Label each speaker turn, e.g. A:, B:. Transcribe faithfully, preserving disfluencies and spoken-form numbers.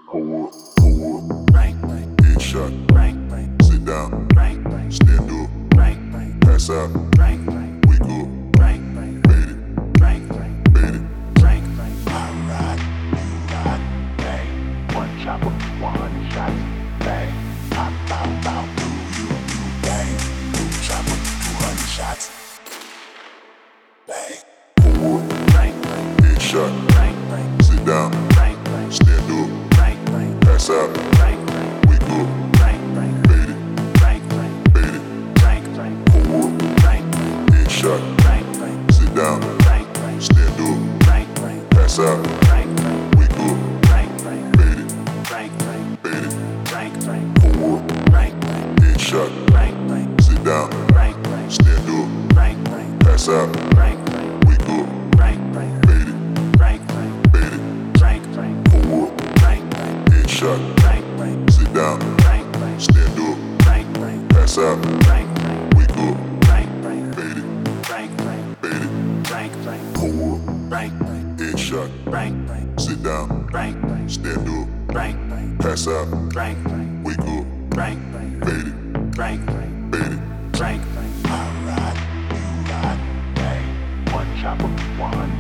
A: Hold up, hold up,
B: Rank, rank,
A: headshot,
B: rank, rank,
A: sit down,
B: rank, rank,
A: stand up,
B: rank, rank,
A: pass out,
B: rank, rank,
A: wake up,
B: rank, rank,
A: made it,
B: rank, rank,
A: made it.
B: rank, rank.
C: I ride, you ride, bang. One chopper, one hundred shots, bang. Pop, pop, pop, do you, you, bang. Two chopper, two hundred shots, bang.
A: Hold up,
B: Rank, rank,
A: headshot,
B: rank, rank,
A: sit down,
B: rank, rank,
A: stand up,
B: rank, rank,
A: pass out,
B: rank, rank,
A: wake up,
B: rank, rank,
A: made it,
B: rank, rank,
A: made it.
B: rank, rank,
A: Hold up,
B: rank, rank,
A: headshot,
B: rank, rank,
A: sit down,
B: rank, rank,
A: stand up,
B: rank, rank,
A: pass out,
B: rank, rank,
A: wake up,
B: rank, rank,
A: made it,
B: rank, rank,
A: made it.
B: rank, rank,
A: Hold up,
B: rank, rank,
A: headshot,
B: rank, rank,
A: sit down,
B: rank, rank,
A: stand up,
B: rank, rank,
A: pass out,
B: rank, rank,
A: wake up,
B: rank, rank,
A: made it,
B: rank, rank,
A: made it.
B: rank, rank,
A: Hold up,
B: rank, rank,
A: headshot,
B: rank, rank,
A: sit down,
B: rank, rank,
A: stand up,
B: rank, rank,
A: pass out,
B: rank, rank,
A: wake up,
B: rank, rank,
A: made it,
B: rank, rank,
A: made it.
B: rank, rank,
A: Hold up,
B: rank, rank,
A: headshot,
B: rank, rank,
A: sit down,
B: rank, rank,
A: stand up,
B: rank, rank,
A: pass out,
B: rank, rank,
A: wake up,
B: rank, rank,
A: made it,
B: rank, rank,
A: made it.
B: rank, rank.
C: I ride, you ride, bang. One chopper, one hundred